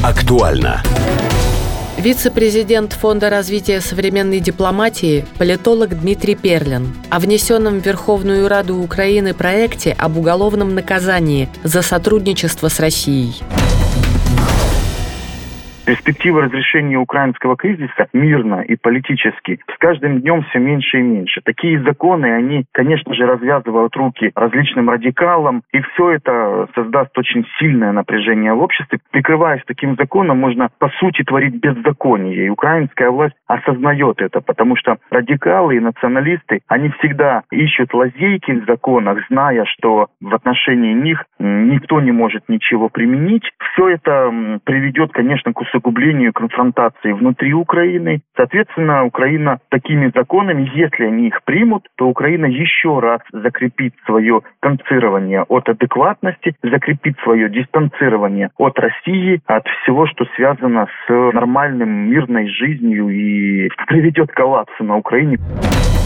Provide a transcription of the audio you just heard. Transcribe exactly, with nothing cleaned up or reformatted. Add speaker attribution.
Speaker 1: Актуально.
Speaker 2: Вице-президент Фонда развития современной дипломатии, политолог Дмитрий Перлин, о внесенном в Верховную Раду Украины проекте об уголовном наказании за сотрудничество с Россией.
Speaker 3: Перспектива разрешения украинского кризиса мирно и политически с каждым днем все меньше и меньше. Такие законы, они, конечно же, развязывают руки различным радикалам, и все это создаст очень сильное напряжение в обществе. Прикрываясь таким законом, можно, по сути, творить беззаконие. И украинская власть осознает это, потому что радикалы и националисты, они всегда ищут лазейки в законах, зная, что в отношении них никто не может ничего применить. Все это приведет, конечно, к усугублению конфронтации внутри Украины. Соответственно, Украина такими законами, если они их примут, то Украина еще раз закрепит свое дистанцирование от адекватности, закрепит свое дистанцирование от России, от всего, что связано с нормальным, мирной жизнью, и приведет к коллапсу на Украине.